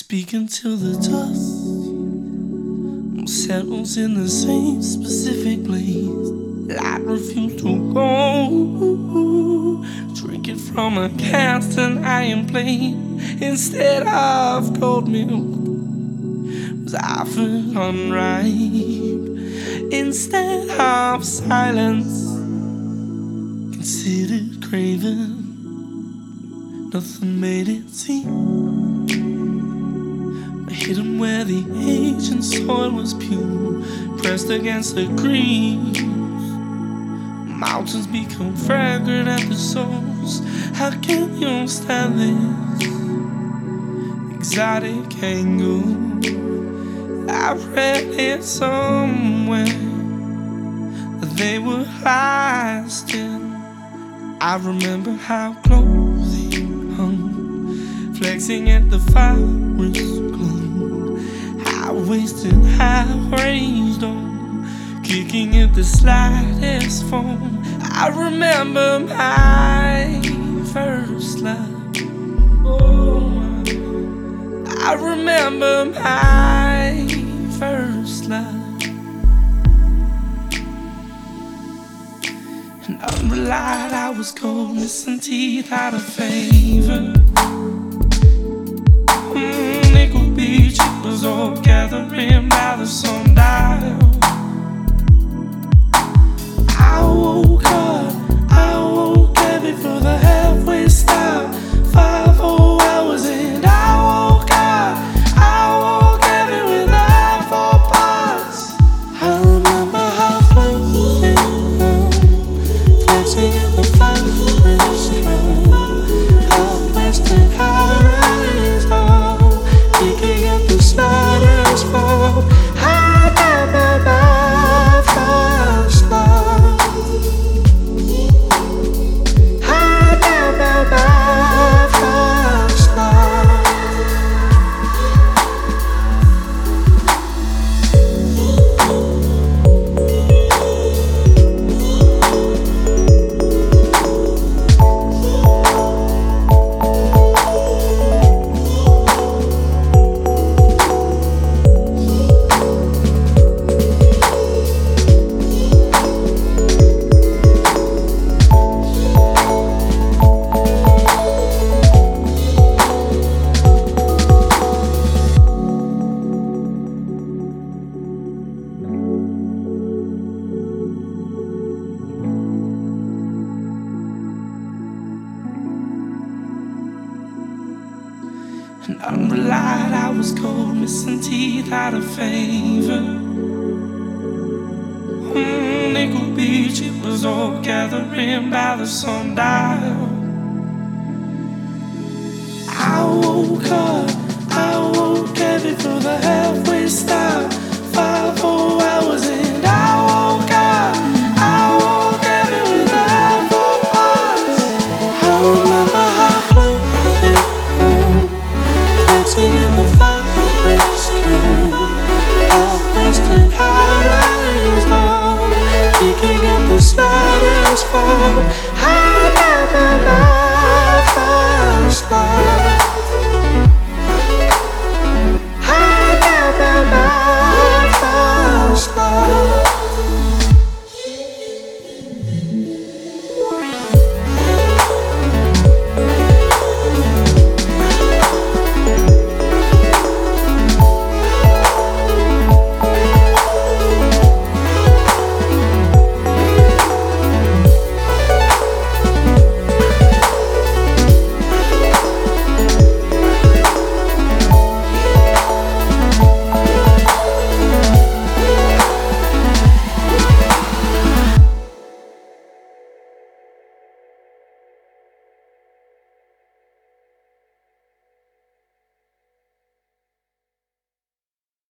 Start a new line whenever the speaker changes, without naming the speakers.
Speaking to the dust, settles in the same specific place. Light refused to go. Drinking from a cast and iron plate instead of cold milk was offered unripe. Instead of silence, considered craven. Nothing made it seem. Hidden where the ancient soil was pure, pressed against the green. Mountains become fragrant at the source. How can you stand this exotic angle? I read it somewhere that they were lasting. I remember how clothing hung, flexing at the fire's glow. Wasted, half raised on, kicking at the slightest foam. I remember my first love. Oh, I remember my first love. And unrelied, I was cold, missing teeth out of favor. Nickel Beach, it was all gathering by the sundial. I woke heavy for the halfway stop. 5 whole hours and I woke heavy with the half 4 parts. I remember how floating, flexing in the fire's glow. How wasted, how raised on, kicking at the slightest fall. I remember my first love. I remember my first love. And unrelied, I was cold, missing teeth out of favor. Nickel Beach, it was all gathering by the sundial. I woke heavy for the halfway stop. 5 whole hours and I woke heavy with the half 4 parts. I remember how floating, flexing in the fire's glow. How wasted, how raised on, kicking at the slightest fall.